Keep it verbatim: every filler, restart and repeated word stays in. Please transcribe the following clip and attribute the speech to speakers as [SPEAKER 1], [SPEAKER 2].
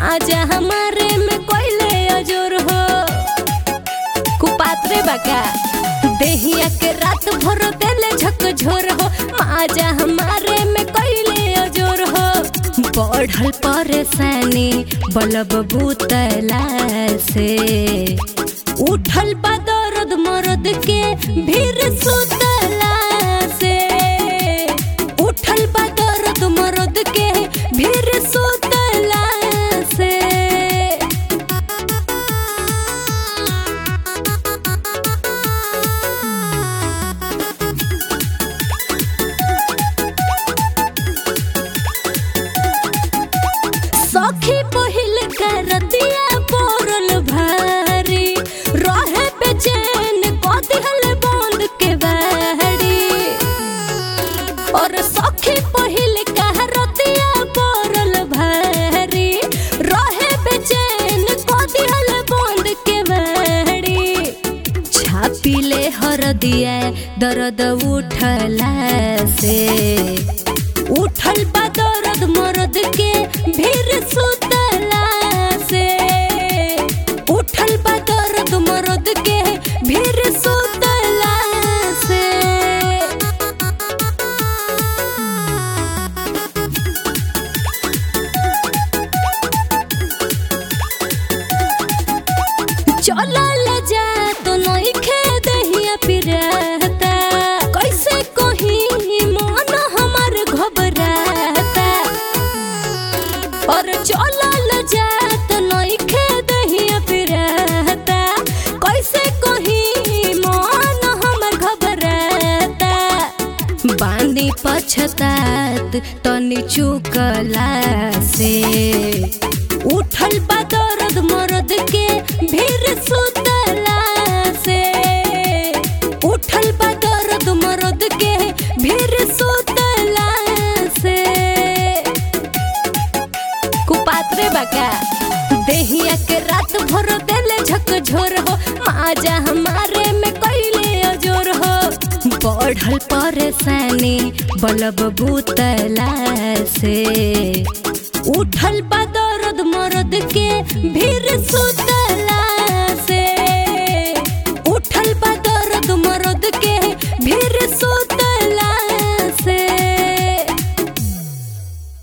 [SPEAKER 1] माजा हमारे में कोयले अजोर हो कुपात्रे बका देहिया के रात भर देले झकझोर हो माजा हमारे में कोयले अजोर हो बढ़ल परेशानी बलब बूतला से उठल बा दर्द मर्द के भीर सुतला से उठल बा दर्द मर्द के भीर सुतला से सखी पहिल करतिया पोरल भारी रहे बेचैन कदिहल बंद के बाड़ी और सखी पहिल करतिया पोरल भारी रहे बेचैन कदिहल बंद के बाड़ी छापिले हर दिया दर्द उठला से उठल बा दर्द मर्द के भीर सुतला से उठल बा दर्द मर्द के भीर सुतला से चलल जा तो नइखे दहिया पिराता कैसे कहीं मन हमर घबराता और चलल जा तो नइखे दहिया पिराता कैसे कहीं मन हमर घबराता बांधी पछतात तनी चुकला से उठल बा दर्द मर्द के भीर सुतला से उठल बा दर्द मर्द के भीर सुतला से कुपात्रे बका देहिया के रात भर देले झकझोर हो माजा हमारे में कोयले अजोर हो बढ़ल परेशानी बलब बूतला से उठल बा दर्द मर्द के